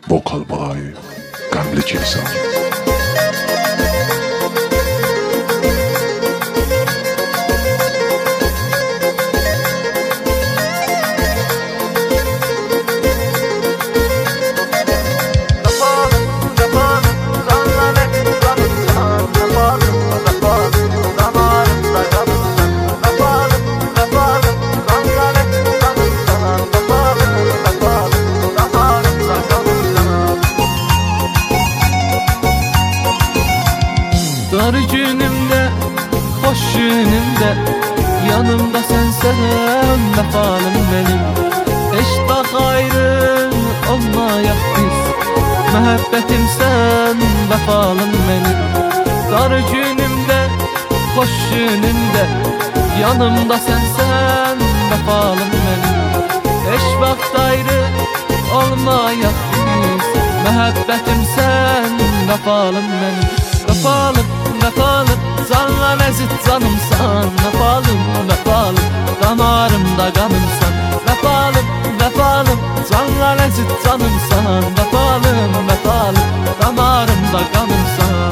Vokal bay Qəmli Kilsan. Dar günümde, hoş günümde, yanımda sensen vefalım benim. Heç vaxt ayrı olmayaq biz, məhəbbətim sen vefalım benim. Dar günümde, hoş günümde, yanımda sensen vefalım benim. Heç vaxt ayrı olmayaq biz, məhəbbətim sen vefalım benim. Vefalım, vefalım, canla nezit canımsan. Vefalım, vefalım, damarımda kanımsan. Vefalım, vefalım, canla nezit canımsan. Vefalım, vefalım, damarımda kanımsan.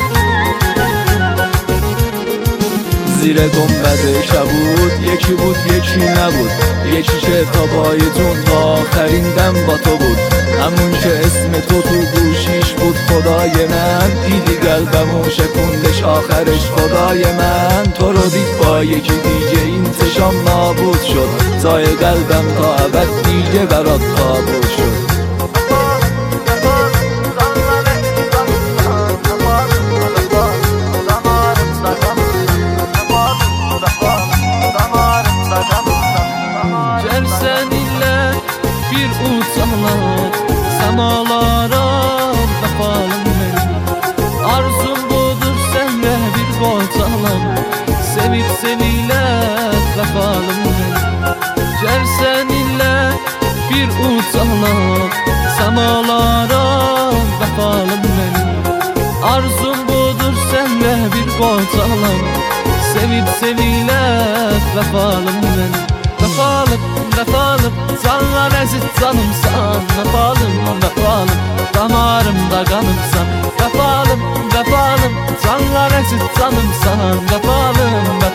زیر گنبد شبود یکی بود یکی نبود، یکی که تا پای جون تا آخرین دم با تو بود، همون که اسم تو تو گوشیش بود. خدای من دیدی قلبمو شکوندش آخرش. خدای من تو رو دید با یکی دیگه، این چشام نابود شد. زای قلبم تا ابد دیگه برات خوابود شد. Gel seninle bir uçalım semalara, vefalım benim. Arzum budur senle bir qocalım, sevip seninle vefalım benim. Gel seninle bir uçalım semalara, vefalım benim. Arzum budur senle bir qocalım, sevip seninle vefalım benim. Vefalım, vefalım, canla nezit canımsan. Vefalım, vefalım, damarımda kanımsan. Vefalım, vefalım, canla nezit canımsan. Vefalım, vefalım,